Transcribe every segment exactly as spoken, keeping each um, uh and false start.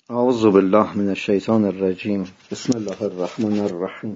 اعوذ بالله من الشیطان الرجیم. بسم الله الرحمن الرحیم.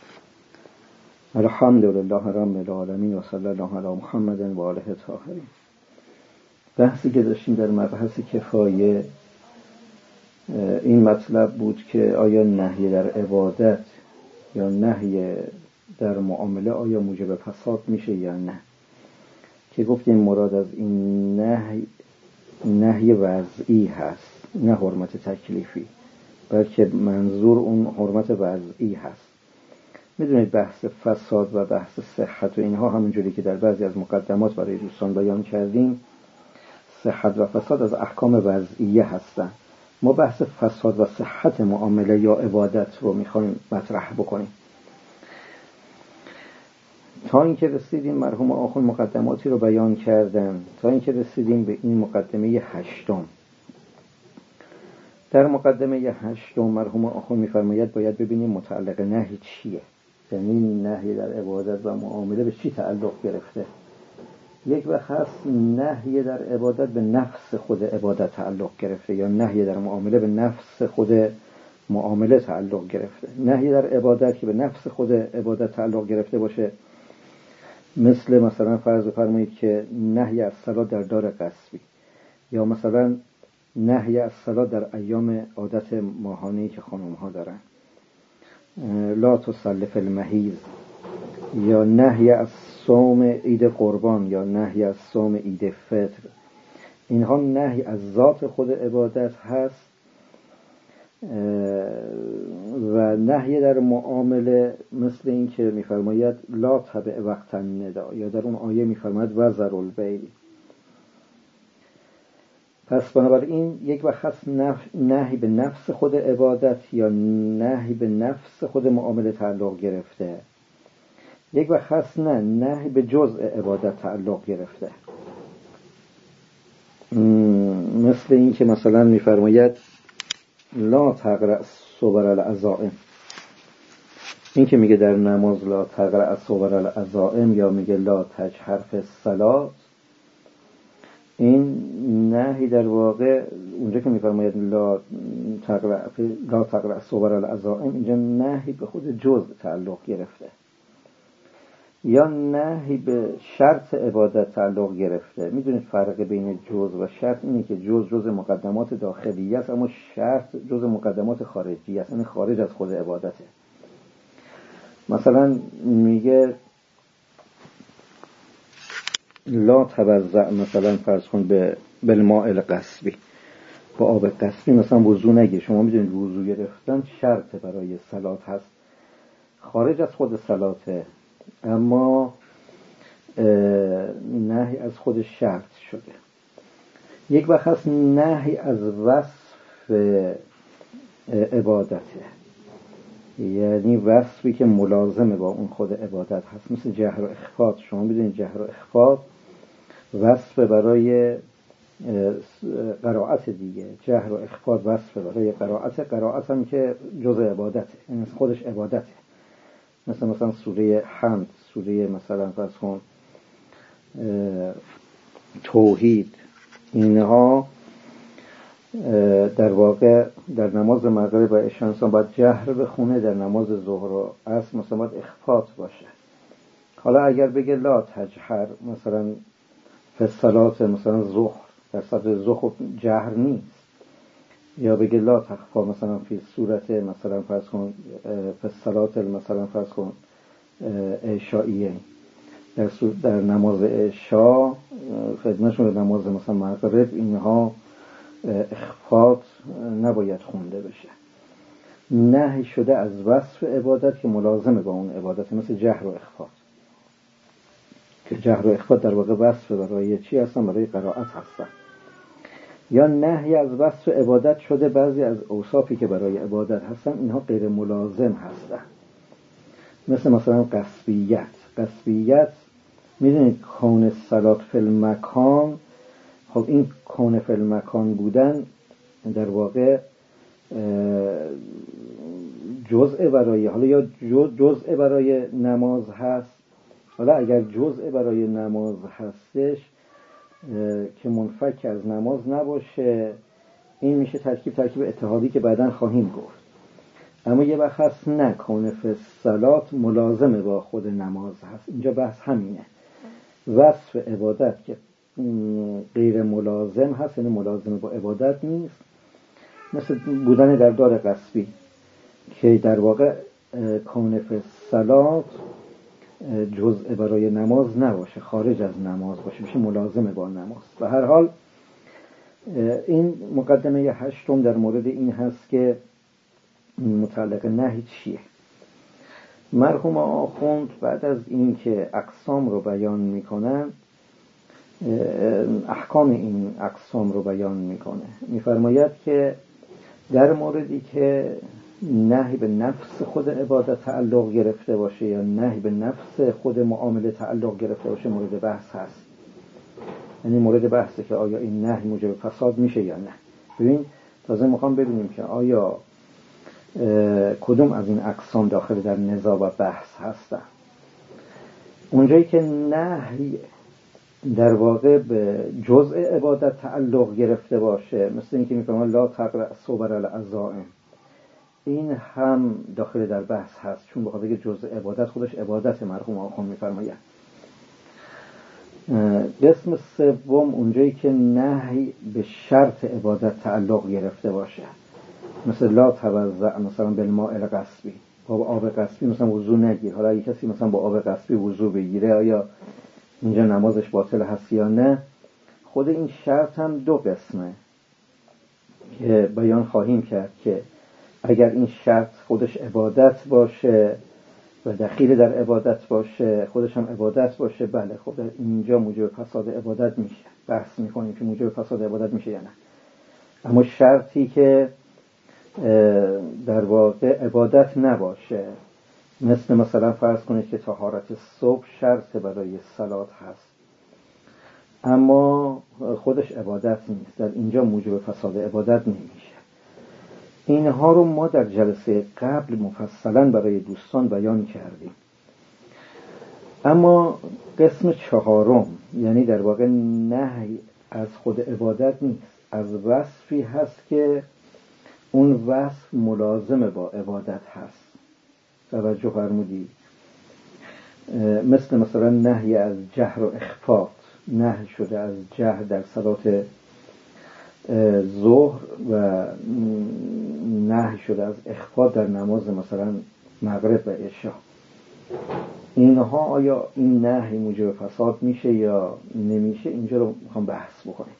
الحمد لله رب العالمین و صلی الله علی محمد و آله الطاهرین. بحثی که داشتیم در مبحث کفایه این مطلب بود که آیا نهی در عبادت یا نهی در معامله آیا موجب فساد میشه یا نه، که گفتیم مراد از این نهی نهی وضعی هست، نه حرمت تکلیفی، بلکه منظور اون حرمت وضعی هست. میدونید بحث فساد و بحث صحت و اینها همونجوری که در بعضی از مقدمات برای دوستان بیان کردیم، صحت و فساد از احکام وضعیه هستن. ما بحث فساد و صحت معامله یا عبادت رو میخوایم مطرح بکنیم. تا اینکه رسیدیم، مرحوم آخوند مقدماتی رو بیان کردن، تا اینکه رسیدیم به این مقدمه هشتم. در مقدمه هشتم مرحوم آخوند میفرماید باید ببینیم متعلق نهی چیه، یعنی نهی در عبادت و معامله به چی تعلق گرفته. یک وقت هست نهی در عبادت به نفس خود عبادت تعلق گرفته، یا نهی در معامله به نفس خود معامله تعلق گرفته. نهی در عبادت که به نفس خود عبادت تعلق گرفته باشه، مثل مثلا فرض فرمایید که نهی از صلات در دار غصبی، یا مثلا نهی از صلات در ایام عادت ماهانه‌ای که خانم ها دارن، لا تصلی فی المحیض، یا نهی از صوم عید قربان، یا نهی از صوم عید فطر. اینها نهی از ذات خود عبادت هست. و نهی در معامله مثل این که میفرماید لا تبع وقت الندا، یا در اون آیه میفرماید وذروا البیع. پس بنابراین یک وقت هست نهی به نفس خود عبادت یا نهی به نفس خود معامله تعلق گرفته. یک وقت هست نه نهی به جزء عبادت تعلق گرفته، مثل این که مثلا میفرماید لا تقرأ صور العزائم. این که میگه در نماز لا تقرأ صور العزائم، یا میگه لا تجهر فی الصلاة، این نهی در واقع اونجا که میفرماید لا تقرأ لا تقرأ صور العزائم، اینجا نهی به خود جزء تعلق گرفته، یا نهی به شرط عبادت تعلق گرفته. میدونید فرق بین جزء و شرط اینه که جزء جزء مقدمات داخلی است، اما شرط جزء مقدمات خارجی است، یعنی خارج از خود عبادته. مثلا میگه لا توضع، مثلا فرض کن به بالماء القصبی، با آب قصبی مثلا وضو نگیر. شما میدونید وضو گرفتن شرط برای صلات هست، خارج از خود صلاته، اما نهی از خود شرط شده. یک وقت هست نهی از وصف عبادته، یعنی وصفی که ملازمه با اون خود عبادت هست، مثل جهر و اخفات. شما میدونید جهر و اخفات وصف برای قرائت دیگه، جهر و اخفات وصف برای قرائت، قرائت هم که جزء عبادته، یعنی خودش عبادته. مثلا مثلا سوره حمد، سوره مثلا فرض کن توحید، اینها در واقع در نماز مغرب و عشا انسان باید جهر بخونه، در نماز ظهر و عصر مثلا باید اخفات باشه. حالا اگر بگه لا تجهر مثلا فی الصلاة، مثلا ظهر، در صلاة ظهر جهر نیست، یا بگه لا تخفا مثلا فی صورت مثلا فرض کن فی الصلاة مثلا فرض کن عشائیه، در, در نماز عشا خدمتشون نماز مثلا مغرب، اینها اخفات نباید خونده بشه. نهی شده از وصف عبادت که ملازمه با اون عبادت، مثل جهر و اخفات، که جهر و اخفات در واقع وصف برای چی هستن؟ برای قرائت هستن. یا نهی از وصف عبادت شده بعضی از اوصافی که برای عبادت هستن اینها غیر ملازم هستن، مثل مثلا قصبیت. قصبیت میدونید کون صلات فی المکان، خب این کون فی المکان بودن در واقع جزء برای، حالا یا جزء برای نماز هست، حالا اگر جزء برای نماز هستش که منفک از نماز نباشه، این میشه ترکیب ترکیب اتحادی که بعداً خواهیم گفت. اما یه وقت هست نه کون فی الصلات ملازمه با خود نماز هست. اینجا بحث همینه، وصف عبادت که غیر ملازم هست، یعنی ملازمه با عبادت نیست، مثل بودن در دار غصبی که در واقع کون فی الصلات جزء برای نماز نباشه، خارج از نماز باشه، میشه ملازمه با نماز. به هر حال این مقدمه هشتم در مورد این هست که متعلق نهی چیه. مرحوم آخوند بعد از این که اقسام رو بیان میکنن، احکام این اقسام رو بیان میکنه. میفرماید که در موردی که نهی به نفس خود عبادت تعلق گرفته باشه یا نهی به نفس خود معامله تعلق گرفته باشه مورد بحث هست. یعنی مورد بحثه که آیا این نهی موجب فساد میشه یا نه. ببین تازه میخوام ببینیم که آیا کدوم از این اقسام داخل در نزاع و بحث هستن. اونجایی که نهی در واقع به جزء عبادت تعلق گرفته باشه، مثل اینکه میگم لا تقرأ صور العزائم، این هم داخل در بحث هست، چون بخاطر که جزء عبادت خودش عبادت. مرحوم آخوند میفرماید قسم سوم اونجایی که نهی به شرط عبادت تعلق گرفته باشه، مثل لا توضأ مثلا بالماء الغصبی، با آب غصبی مثلا وضو نگیر. حالا اگه کسی مثلا با آب غصبی وضو بگیره آیا اینجا نمازش باطل هست یا نه؟ خود این شرط هم دو قسمه که بیان خواهیم کرد که اگر این شرط خودش عبادت باشه و دخیل در عبادت باشه، خودش هم عبادت باشه، بله خب در اینجا موجب فساد عبادت میشه. بحث میکنیم که موجب فساد عبادت میشه یا نه. اما شرطی که در واقع عبادت نباشه، مثل مثلا فرض کنید که طهارت صبح شرط برای صلات هست اما خودش عبادت نیست، در اینجا موجب فساد عبادت نمیشه. اینها رو ما در جلسه قبل مفصلا برای دوستان بیان کردیم. اما قسم چهارم، یعنی در واقع نهی از خود عبادت نیست، از وصفی هست که اون وصف ملازمه با عبادت هست. توجه فرمودی؟ مثل مثلا نهی از جهر و اخفات، نهی شده از جهر در صلات ظهر و نهی شده از اخفات در نماز مثلا مغرب و عشاء. اینها آیا این نهی موجب فساد میشه یا نمیشه؟ اینجا رو میخوام بحث بکنیم.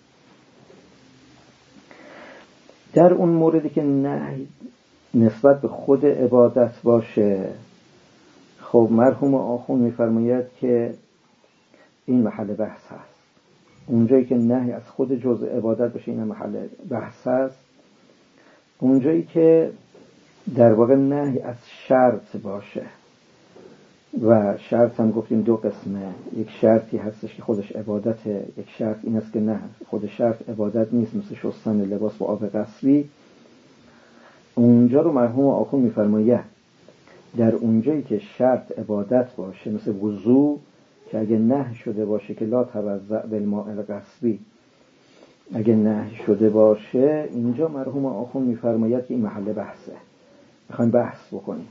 در اون موردی که نهی نسبت به خود عبادت باشه، خب مرحوم آخوند میفرماید که این محل بحث هست. اونجایی که نهی از خود جزء عبادت باشه این محل بحث هست. اونجایی که در واقع نهی از شرط باشه، و شرط هم گفتیم دو قسمه، یک شرطی هستش که خودش عبادته، یک شرط این است که نه خود شرط عبادت نیست، مثل شستن لباس با آب غسبی. اونجا رو مرحوم آخوند میفرماید در اونجایی که شرط عبادت باشه، مثل وضو که اگه نهی شده باشه که لا توضأ بالماء الغصبی، اگه نهی شده باشه، اینجا مرحوم آخوند میفرماید که این محل بحثه. میخوایم بحث بکنیم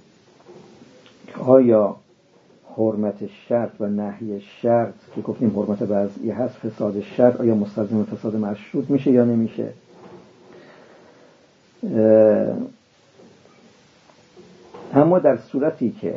آیا حرمت شرط و نهی شرط که گفتیم حرمت وضعی هست، فساد شرط آیا مستلزم فساد مشروط میشه یا نمیشه؟ اما در صورتی که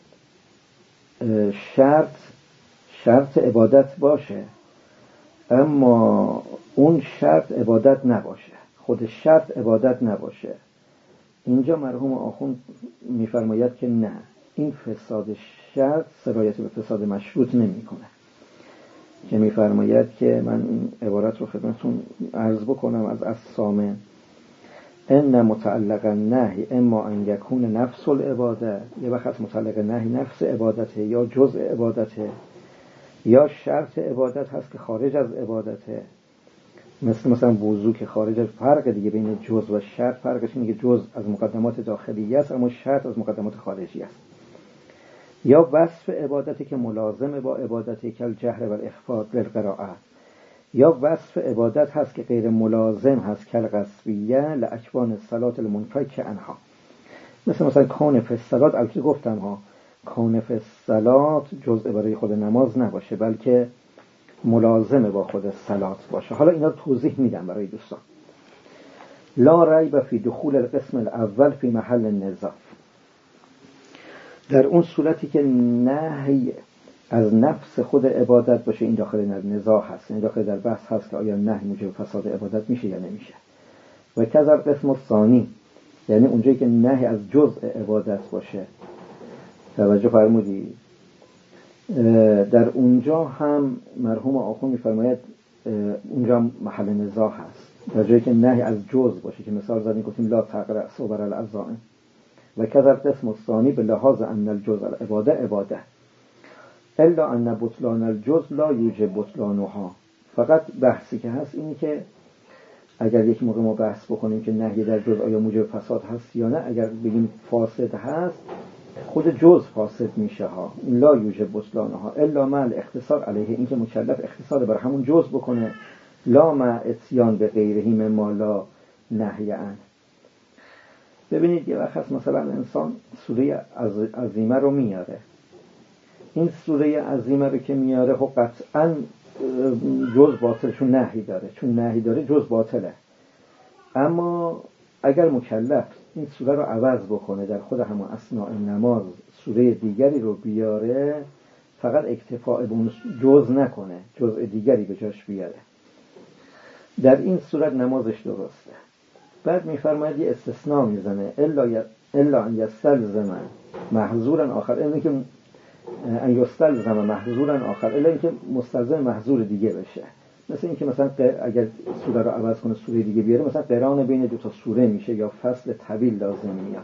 شرط شرط عبادت باشه اما اون شرط عبادت نباشه، خود شرط عبادت نباشه، اینجا مرحوم آخوند میفرماید که نه، این فساد شرط سرایت به فساد مشروط نمی کنه. که میفرماید که من این عبارت رو خدمتتون عرض بکنم از الصامع: ان متعلق النهی اما ان یکون نفس العباده، یه وقت متعلق نهی نفس عبادته یا جزء عبادته، یا شرط عبادت هست که خارج از عبادته، مثل مثلا وضو که خارج از. فرق دیگه بین جزء و شرط فرقش اینه که جزء از مقدمات داخلی است اما شرط از مقدمات خارجی است. یا وصف عبادتی که ملازمه با عبادتی که الجهر و الاخفاء بالقراءه، یا وصف عبادت هست که غیر ملازم هست کل قصبیه لاکوان الصلات المنفک عنها، مثل مثلا کون فی الصلات. البته گفتم ها کون فی الصلات جزء برای خود نماز نباشه بلکه ملازم با خود صلات باشه. حالا اینا رو توضیح میدم برای دوستان. لا ریب فی دخول القسم الاول فی محل النزاع، در اون صورتی که نهی از نفس خود عبادت باشه این داخل نزاع هست، این داخل در بحث هست که آیا نهی موجب فساد عبادت میشه یا نمیشه. و کذا القسم الثانی، یعنی اونجایی که نهی از جزء عبادت باشه، توجه فرمودی، در اونجا هم مرحوم آخوند میفرماید اونجا محل نزاع هست. در جایی که نهی از جزء باشه که مثال زدیم گفتیم لا تقرأ صبر العزائم. و کذا القسم الثانی به لحاظ ان الجزء العباده عباده الا ان بطلان الجزء لا یوجب بطلانها. فقط بحثی که هست اینی که اگر یک موقع ما بحث بکنیم که نهی در جزء آیا موجب فساد هست یا نه، اگر بگیم فاسد هست خود جزء فاسد میشه ها، لا یوجب بطلانها الا مع الاختصار علیه، این که مکلف اختصار بر همون جزء بکنه، لا مع اتیان به غیره مما لا نهی عنه. ببینید یه وقت هست مثلا انسان سوره عظیمه رو میاره، این سوره عظیمه رو که میاره خب قطعا جز باطل، چون نهی داره، چون نهی داره جز باطله. اما اگر مکلف این سوره رو عوض بکنه در خود همون اثناء نماز سوره دیگری رو بیاره، فقط اکتفاء به اون جز نکنه، جزء دیگری به جاش بیاره، در این صورت نمازش درسته. بعد میفرماید یه استثناء میزنه الا الا ان یستلزم محظورا آخر، اینه که ان یستلزم محظورا آخر، الا اینکه مستلزم محظور دیگه بشه. مثل اینکه مثلا اگر سوره رو عوض کنه سوره دیگه بیاره، مثلا قران بین دو تا سوره میشه یا فصل طویل لازم میاد.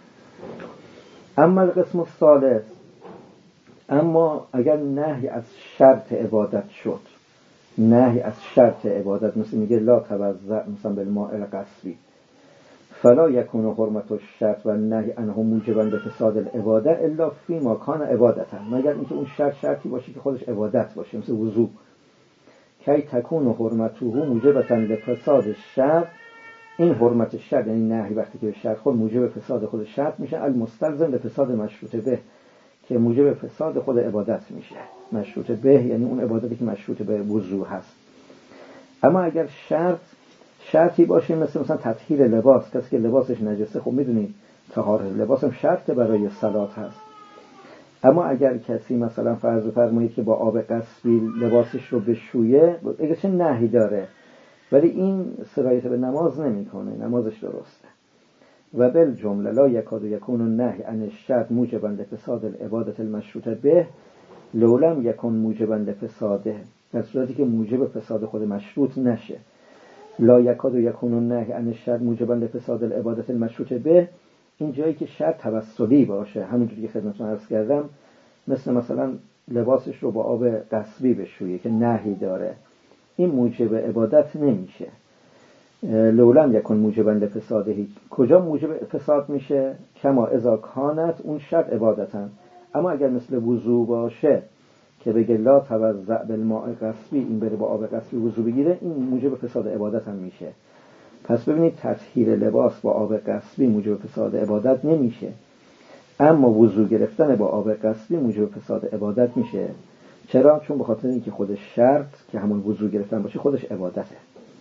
اما القسم الثالث، اما اگر نهی از شرط عبادت شد، نهی از شرط عبادت، مثل میگه لا توضأ مثلا بالماء القصبی، فلا یکون حرمت الشرط و نهی عنه موجبا لفساد العباده الا فیما کان عبادتا، مگر اینکه اون شرط شرطی باشه که خودش عبادت باشه، مثل وضو، کی تکون حرمته موجبا لفساد الشرط، این حرمت شرط یعنی نهی وقتی که شرط خود موجب فساد خود شرط میشه، المستلزم لفساد مشروط به، که موجب فساد خود عبادت میشه. مشروط به یعنی اون عبادتی که مشروط به وضو هست. اما اگر شرط شرطی باشه مثل مثلا تطهیر لباس، کسی که لباسش نجسه، خب میدونید طهارت لباس هم شرط برای صلات هست. اما اگر کسی مثلا فرض فرمایید که با آب قصبی لباسش رو بشویه، اگه چه نهی داره ولی این سرایت به نماز نمیکنه، نمازش درسته. و بالجمله لا یکاد یکون النهی عن الشرط موجبا لفساد العبادة المشروط به لولم یکون موجبا لفساده، در صورتی که موجب فساد خود مشروط نشه. لا یکاد یکون النهی عن الشرط موجبا لفساد العبادة المشروط به، این جایی که شرط توسلی باشه، همونجوری که خدمتتون عرض کردم، مثل مثلا لباسش رو با آب قصبی بشویه که نهی داره، این موجب عبادت نمیشه. لولم یکن موجبا لفساده، کجا موجب فساد میشه؟ کما اذا کانت اون شرط عبادتن. اما اگر مثل وضو باشه که بگه لا توضأ بالماء قصبی، این بره با آب قصبی وضو بگیره، این موجب فساد عبادت هم میشه. پس ببینید تطهیر لباس با آب قصبی موجب فساد عبادت نمیشه، اما وضو گرفتن با آب قصبی موجب فساد عبادت میشه. چرا؟ چون به خاطر اینکه خودش شرط که همون وضو گرفتن باشه خودش عبادته.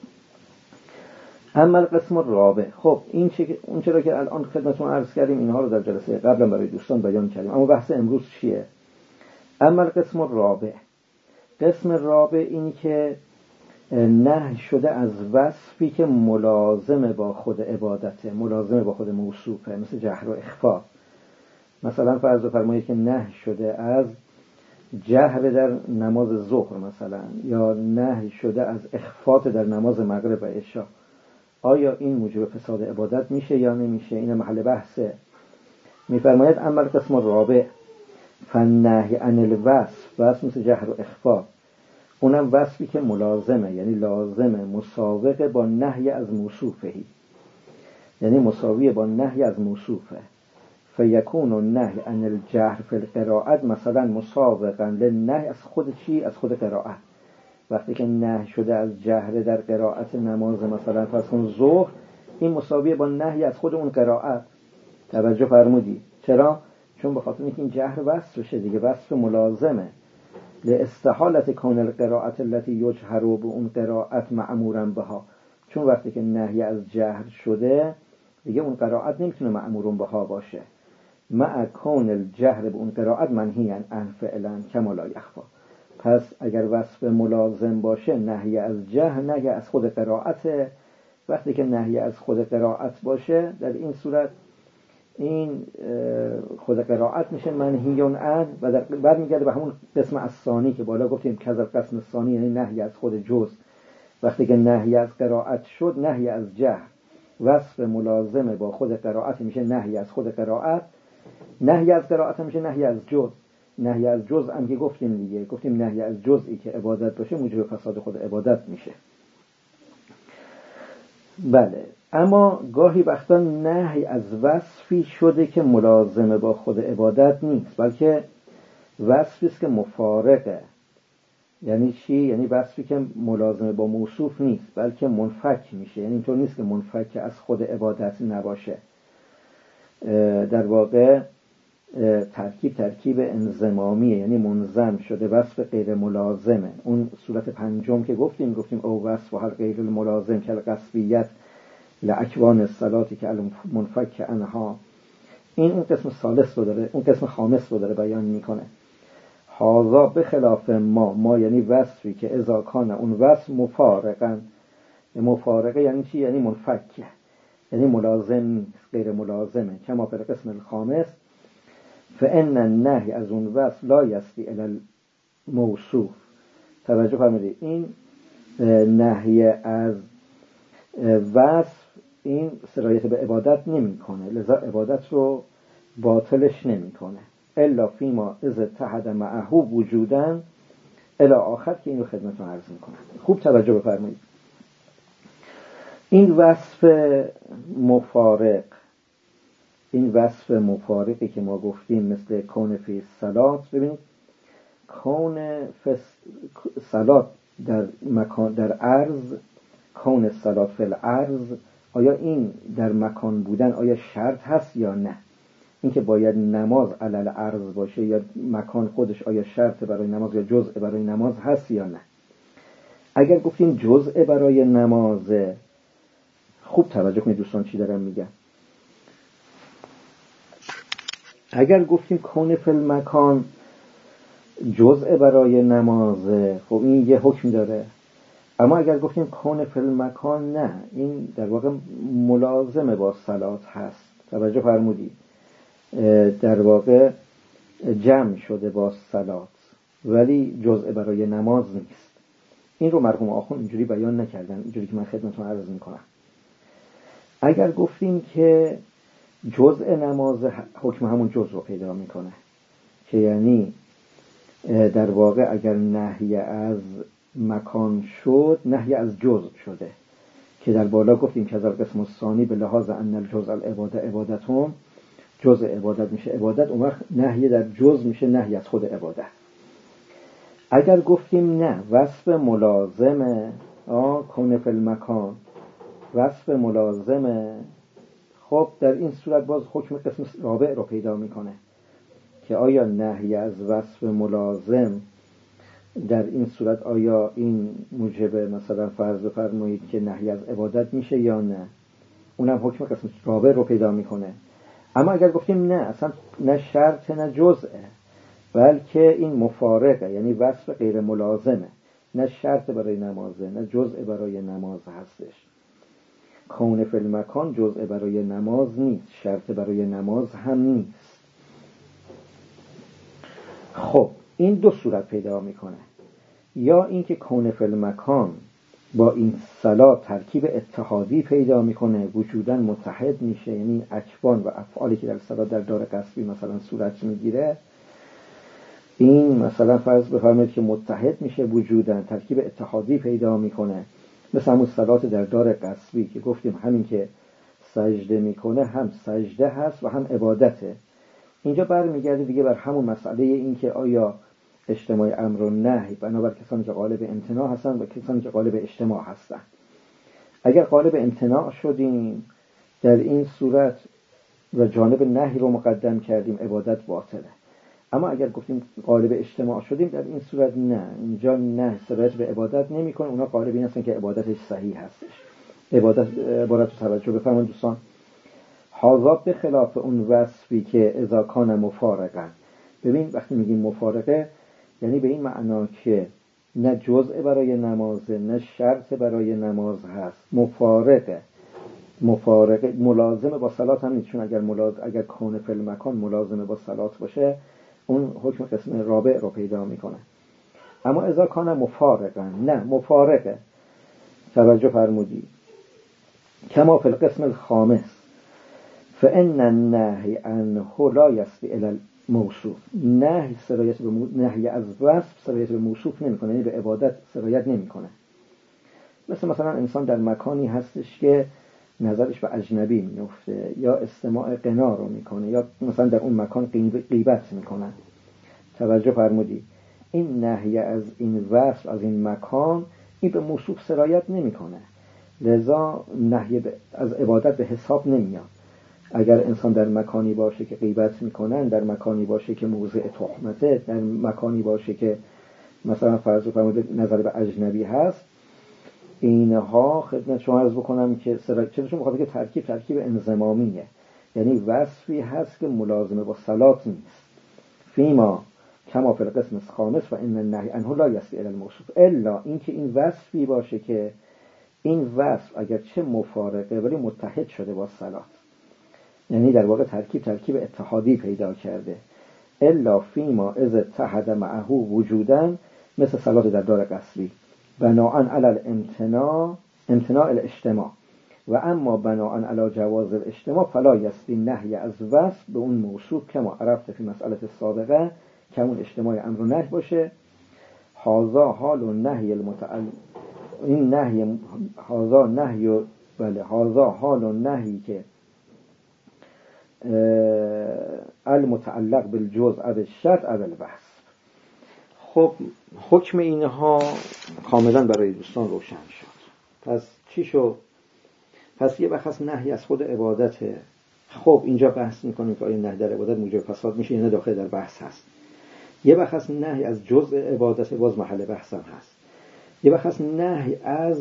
اما القسم الرابع، خب این چه اون چرا که الان خدمتتون عرض کردیم، اینها رو در جلسه قبلا برای دوستان بیان کردیم، اما بحث امروز چیه؟ اما القسم الرابع، قسم رابع اینی که نهی شده از وصفی که ملازم با خود عبادته، ملازم با خود موصوفه، مثل جهر و اخفا. مثلا فرض فرمایید که نهی شده از جهر در نماز ظهر مثلا، یا نهی شده از اخفات در نماز مغرب و عشاء، آیا این موجب فساد عبادت میشه یا نمیشه؟ این محل بحثه. میفرماید اما القسم الرابع فالنهی عن الوصف، وصف مثل جهر و اخفا، اونم وصفی که ملازمه، یعنی لازمه، مساوقه با نهی از موصوفهی، یعنی مساویه با نهی از موصوفه. فیکون النهی عن الجهر فی القراءت مثلا مساوقا للنهی از خود چی؟ از خود قراءت. وقتی که نهی شده از جهر در قرائت نماز مثلا پس کن ظهر، این مساویه با نهی از خود اون قرائت. توجه فرمودی؟ چرا؟ چون به خاطر اینکه این جهر وصف شه دیگه، وصف ملازمه لاستحالت کون القرائت التي یجهر به اون قرائت مأمورا بها. چون وقتی که نهی از جهر شده دیگه اون قرائت نمیتونه مأمورون بها باشه. مع کون الجهر به اون قرائت منهی عن فعلا کما لا یخفی. پس اگر وصف ملازم باشه نهی از جهر، نهی از خود قرائت. وقتی که نهی از خود قرائت باشه در این صورت این خود قرائت میشه منهیون عن و در برمیگرده به همون قسم الثانی که بالا گفتیم کذا قسم الثانی، یعنی نهی از خود جز. وقتی که نهی از قرائت شد، نهی از جهر، وصف ملازمه با خود قرائت میشه نهی از خود قرائت، نهی از قرائت میشه نهی از جز. نهی از جز هم که گفتیم دیگه، گفتیم نهی از جزئی که عبادت باشه موجب فساد خود عبادت میشه. بله، اما گاهی وقتا نهی از وصفی شده که ملازمه با خود عبادت نیست، بلکه وصفی است که مفارقه. یعنی چی؟ یعنی وصفی که ملازمه با موصوف نیست بلکه منفک میشه. یعنی اینطور نیست که منفک از خود عبادت نباشه. در واقع ترکیب ترکیب انضمامیه، یعنی منضم شده، وصف غیر ملازمه. اون صورت پنجم که گفتیم گفتیم او وصف و هر غیر الملازم که القصبیت لاکوان الصلاتی که المنفک عنها. این اون قسم ثالث رو داره، اون قسم خامس رو داره بیان میکنه. هذا به خلاف ما، ما یعنی وصفی که اذا کان اون وصف مفارقا. مفارقه یعنی چی؟ یعنی منفکه، یعنی ملازم نیست، غیر ملازمه. کما در قسم الخامس فان النهی از اون وصف لا یسری الی الموصوف. توجه فرمودید؟ این نهی از وصف این سرایت به عبادت نمیکنه، لذا عبادت رو باطلش نمیکنه. الا فیما اذا اتحد معه وجودا الی آخر که اینو خدمتتون عرض میکنم. خوب توجه بفرمایید. این وصف مفارق، این وصف مفارقی که ما گفتیم مثل کون فی صلات، ببینید کون فی صلات در مکان در عرض، کون صلات فی الارض، آیا این در مکان بودن آیا شرط هست یا نه؟ این که باید نماز علل عرض باشه یا مکان خودش آیا شرط برای نماز یا جزء برای نماز هست یا نه؟ اگر گفتیم جزء برای نماز، خوب توجه کنید دوستان چی دارم میگم. اگر گفتیم کون فی المکان جزء برای نماز، خب این یه حکم داره. اما اگر گفتیم کون فی المکان نه، این در واقع ملازمه با صلات هست. توجه فرمودید؟ در واقع جمع شده با صلات ولی جزء برای نماز نیست. این رو مرحوم آخوند اینجوری بیان نکردن، اینجوری که من خدمتتون عرض میکنم. اگر گفتیم که جزء نماز، حکم همون جزء رو پیدا میکنه که یعنی در واقع اگر نهی از مکان شد نهی از جزء شده، که در بالا گفتیم که در قسم الثانی به لحاظ ان الجزء العباده عبادتون، جزء عبادت میشه عبادت، اون وقت نهی در جزء میشه نهی از خود عبادت. اگر گفتیم نه وصف ملازمه، آه کون فی المکان وصف ملازمه، خب در این صورت باز حکم قسم رابع رو پیدا میکنه که آیا نهی از وصف ملازم در این صورت آیا این موجب مثلا فرض بفرمایید که نهی از عبادت میشه یا نه؟ اونم حکم قسم رابع رو پیدا میکنه. اما اگر گفتیم نه اصلا نه شرط نه جزءه بلکه این مفارقه، یعنی وصف غیر ملازمه، نه شرط برای نمازه نه جزء برای نماز هستش. کون فی المکان جزء برای نماز نیست، شرط برای نماز هم نیست. خب این دو صورت پیدا میکنه، یا اینکه کون فی المکان با این صلات ترکیب اتحادی پیدا میکنه، وجوداً متحد میشه، یعنی اکوان و افعالی که در صلات در دار قصبی مثلا صورت میگیره این مثلا فرض بفرمایید که متحد میشه، وجوداً ترکیب اتحادی پیدا میکنه، مثل همون صلات در دار قصبی که گفتیم همین که سجده میکنه هم سجده هست و هم عبادته. اینجا برمیگرده دیگه بر همون مسئله این که آیا اجتماع امر و نهی بنابر کسانی که قالب امتناع هستن و کسانی که قالب اجتماع هستن. اگر قالب امتناع شدیم در این صورت و جانب نهی رو مقدم کردیم عبادت باطله. اما اگر گفتیم قالب اجتماع شدیم در این صورت نه، اینجا نه سرایت به عبادت نمیکنه. اونا قالب این هستن که عبادتش صحیح هستش. عبادت عبارت رو توجه بفرمایید دوستان. حاضا به خلاف اون وصفی که اذا کان مفارقا. ببین وقتی میگیم مفارقه یعنی به این معنا که نه جزء برای نماز نه شرط برای نماز هست، مفارقه. مفارقه ملازم با صلات هم نیست، چون اگر ملاز اگر کون فی المکان ملازم با صلات باشه اون حکم قسم رابع رو پیدا میکنه. اما اذا کان مفارقا نه مفارقه. توجه فرمودی کما فی القسم الخامس فان النهی عنه لا یصل الی الموصوف. نهی سرایت به نهی از وصف سرایت به موصوف نمیکنه، یعنی به عبادت سرایت نمیکنه. مثل مثلا انسان در مکانی هستش که نظرش به اجنبی میفته یا استماع غنا رو میکنه یا مثلا در اون مکان غیبت میکنه. توجه فرمودی این نهی از این وصف از این مکان این به موصوف سرایت نمیکنه، لذا نهی از عبادت به حساب نمیاد. اگر انسان در مکانی باشه که غیبت میکنن، در مکانی باشه که موضع تهمته، در مکانی باشه که مثلا فرض فرمود نظر به اجنبی هست، اینها خدمت شما عرض بکنم که چراشون بخاطر که ترکیب ترکیب انضمامیه، یعنی وصفی هست که ملازمه با صلات نیست. فیما کما فی القسم الخامس و ان النهی عنه لا یصل الی الموصوف، الا اینکه این وصفی باشه که این وصف اگر چه مفارقه ولی متحد شده با صلات، یعنی در واقع ترکیب ترکیب اتحادی پیدا کرده. الا فیما اذ اتحد معه وجودا، مثل صلات در دار قصری، بناءً علی الامتناع امتناع الاجتماع، و اما بناءً علی جواز الاجتماع فلا یصل نهی از وصف به اون موصوف کما عرفت فی مسئله سابقه، که اون اجتماع امر و نهی باشه. هذا حال النهی المتعلق این نهی هذا نهی بله هذا حال النهی که المتعلق بالجزء او الشرط او الوصف. خب حکم اینها کاملا برای دوستان روشن شد. پس چی شد؟ پس یه بخص نهی از خود عبادته. خب اینجا بحث میکنیم که آیا نهی در عبادت موجب فساد میشه یا نه، داخل در بحث هست. یه بخص نهی از جزء عبادت باز محل بحث هم هست. یه بخص نهی از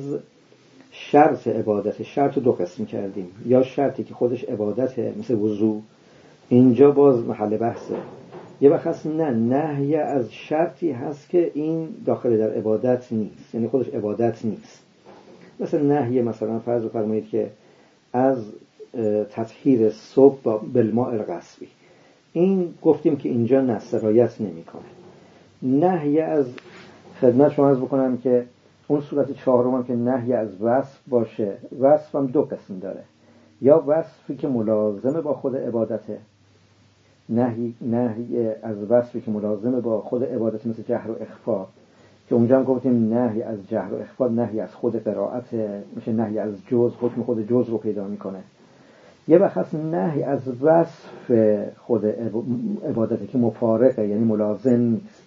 شرط عبادت. شرط دو قسم کردیم، یا شرطی که خودش عبادته مثل وضو، اینجا باز محل بحثه. یه بخص نه نهی از شرطی هست که این داخل در عبادت نیست، یعنی خودش عبادت نیست. مثل نهی مثلا فرض فرمایید که از تطهیر صبح با بالماء الغصبی، این گفتیم که اینجا نه سرایت نمیکنه. نهی از خدمت شما عرض بکنم که اون صورت چهارم هم که نهی از وصف باشه. وصف هم دو قسم داره، یا وصفی که ملازمه با خود عبادته، نهی نهی از وصفی که ملازمه با خود عبادت مثل جهر و اخفا، که اونجا هم گفتیم نهی از جهر و اخفا نهی از خود قرائت میشه، نهی از جز حکم خود جز رو پیدا میکنه. یه بخص نهی از وصف خود عبادته که مفارقه یعنی ملازم نیست.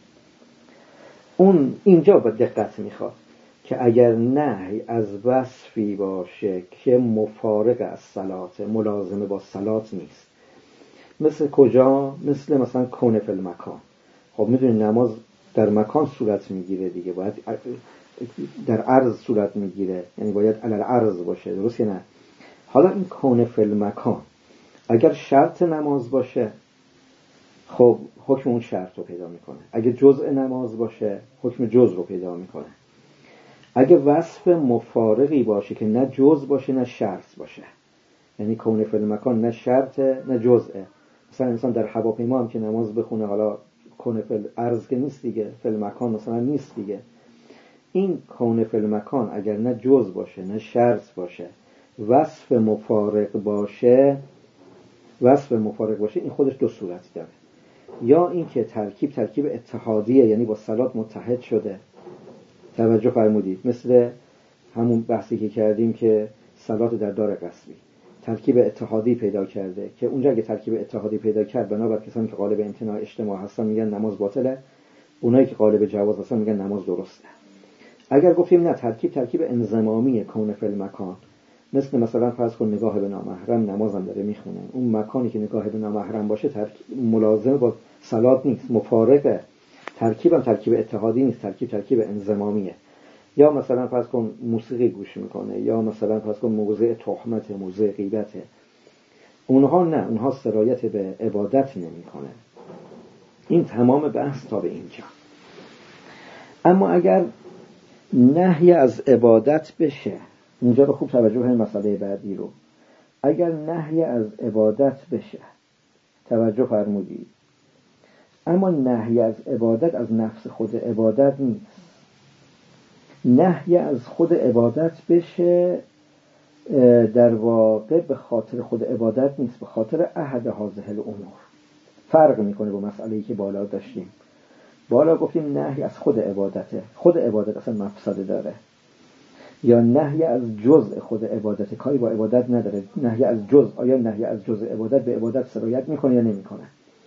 اون اینجا با دقت میخواد که اگر نهی از وصفی باشه که مفارق از صلات، ملازمه با صلات نیست، مثل کجا؟ مثل مثلا کون فی المکان. خب میدونی نماز در مکان صورت میگیره دیگه، باید در عرض صورت میگیره، یعنی باید علل عرض باشه، درست نه؟ حالا این کون فی المکان اگر شرط نماز باشه خب حکم اون شرط رو پیدا میکنه، اگه جزء نماز باشه حکم جزء رو پیدا میکنه. اگه وصف مفارقی باشه که نه جزء باشه نه شرط باشه، یعنی کون فی المکان نه شرط نه جزءه، مثلا انسان در هواپیما هم که نماز بخونه، حالا کون فی الارض که نیست دیگه، فی المکان مثلا نیست دیگه. این کون فی المکان اگر نه جزء باشه نه شرط باشه، وصف مفارق باشه وصف مفارق باشه این خودش دو صورت داره. یا این که ترکیب ترکیب اتحادیه، یعنی با صلات متحد شده. توجه فرمودید مثل همون بحثی که کردیم که صلات در دار قصری ترکیب اتحادی پیدا کرده، که اونجا اگه ترکیب اتحادی پیدا کرد بنابر کسانی که قالب امتناع اجتماع هستن میگن نماز باطله. اونایی که قالب جواز هستن میگن نماز درسته. اگر گفتیم نه ترکیب ترکیب انضمامیه کون فی المکان، مثل مثلا فرض کن نگاه به نامحرم نمازم داره میخونه، اون مکانی که نگاه به نامحرم باشه ترکیب ملازم با صلات نیست، مفارقه. ترکیبم ترکیب اتحادی نیست، ترکیب ترکیب انضمامیه. یا مثلا فرض کن موسیقی گوش میکنه، یا مثلا فرض کن موضع تهمت، موضع غیبته، اونها نه، اونها سرایت به عبادت نمیکنه. این تمام بحث تا به اینجا. اما اگر نهی از عبادت بشه، اینجا رو خوب توجه کنید مسئله بعدی رو. اگر نهی از عبادت بشه، توجه فرمودید، اما نهی از عبادت از نفس خود عبادت نیست. نهی از خود عبادت بشه در واقع به خاطر خود عبادت نیست، به خاطر احد هذه الامور. فرق میکنه با مسئله‌ای که بالا داشتیم. بالا گفتیم نهی از خود عبادته، خود عبادت اصلا مفسده داره، یا نهی از جزء خود عبادت، کاری با عبادت نداره. نهی از جزء، آیا نهی از جزء عبادت به عبادت سرایت میکنه یا نمیکنه؟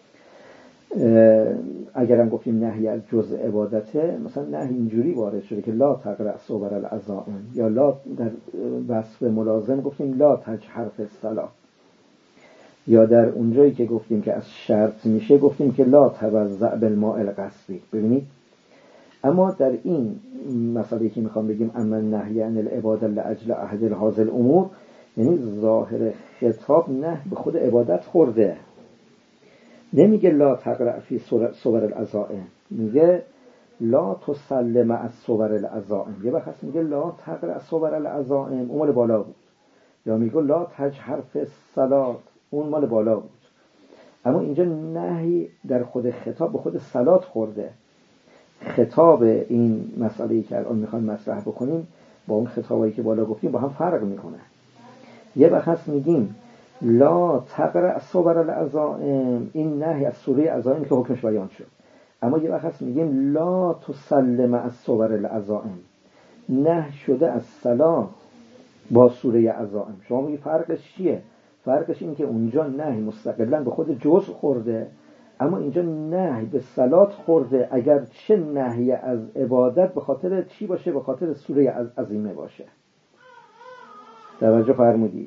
اگرم گفتیم نهی از جزء عبادته، مثلا نهی اینجوری وارد شده که لا تقرأ صور العزائم، یا لا در وصف ملازم گفتیم لا تجهر فی الصلاة، یا در اونجایی که گفتیم که از شرط میشه گفتیم که لا توضأ بالماء القصبی. ببینید، اما در این مسئله که میخوام بگیم اما نهی عن العباده لاجل احد هذه الامور، یعنی ظاهر خطاب نه به خود عبادت خورده. نمیگه لا تقرأ فی صور العزائم، میگه لا تسلم از صور العزائم. یه وقت میگه لا تقرأ صور العزائم، اون مال بالا بود. یا میگه لا تجهر فی الصلاة، اون مال بالا بود. اما اینجا نهی در خود خطاب به خود صلات خورده. خطاب این مسئله‌ای که الان میخوایم مطرح بکنیم با اون خطابایی که بالا گفتیم با هم فرق میکنه. یه وقت میگیم لا تقرأ صور العزائم، این نهی از سوره عزائم که حکمش بیان شد. اما یه وقت میگیم لا تسلم از صور العزائم، نه شده از صلات با سوره عزائم. شما میگی فرقش چیه؟ فرقش این که اونجا نهی مستقلاً به خود جزء خورده، اما اینجا نهی به صلات خورده. اگر چه نهی از عبادت به خاطر چی باشه؟ به خاطر سوره عظیمه باشه. توجه فرمودید؟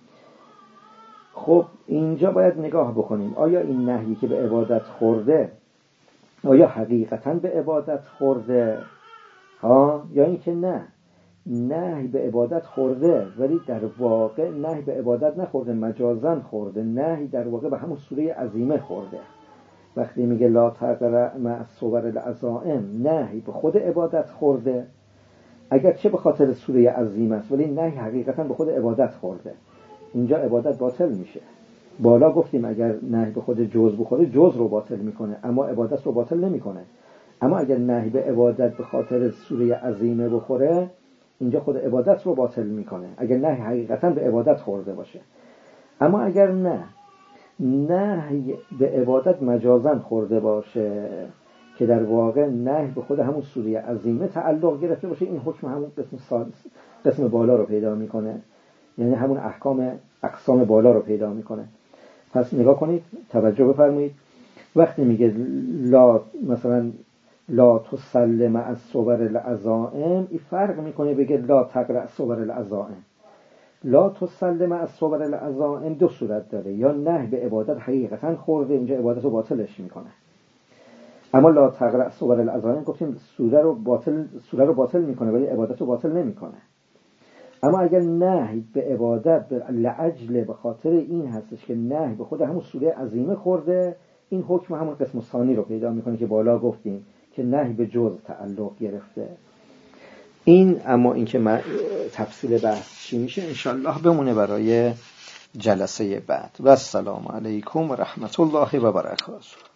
خب اینجا باید نگاه بکنیم آیا این نهی که به عبادت خورده آیا حقیقتاً به عبادت خورده ها، یا اینکه نه نهی به عبادت خورده ولی در واقع نهی به عبادت نخورده، مجازاً خورده. نهی در واقع به همون سوره عظیمه خورده. وقتی میگه لا تقرأ مع صور العزائم، نهی به خود عبادت خورده، اگر چه به خاطر سوره عظیمه است، ولی نهی حقیقتاً به خود عبادت خورده. اینجا عبادت باطل میشه. بالا گفتیم اگر نهی به خود جزء بخوره، جزء رو باطل میکنه اما عبادت رو باطل نمیکنه. اما اگر نهی به عبادت به خاطر سوره عظیمه بخوره، اینجا خود عبادت رو باطل میکنه اگر نهی حقیقتاً به عبادت خورده باشه. اما اگر نه نهی به عبادت مجازاً خورده باشه که در واقع نهی به خود همون سوره عظیمه تعلق گرفته باشه، این حکم همون قسم قسم بالا رو پیدا میکنه، یعنی همون احکام اقسام بالا رو پیدا میکنه. پس نگاه کنید، توجه بفرمایید. وقتی میگه لا مثلا لا تسلم از صور العزائم، این فرق میکنه بگه لا تقرأ صور العزائم. لا تسلم از صور العزائم دو صورت داره، یا نهی به عبادت حقیقتا خورده، اینجا عبادت رو باطلش میکنه. اما لا تقرأ صور العزائم گفتیم سوره رو باطل سوره رو باطل میکنه ولی عبادت رو باطل نمیکنه. اما اگر نهی به عبادت به لعجل به خاطر این هستش که نهی به خود همون سوره عظیمه خورده، این حکم همون قسم ثانی رو پیدا میکنه که بالا گفتیم که نهی به جزء تعلق گرفته. این اما اینکه تفصیل بحث چی میشه انشالله بمونه برای جلسه بعد. و السلام علیکم و رحمت الله و برکاته.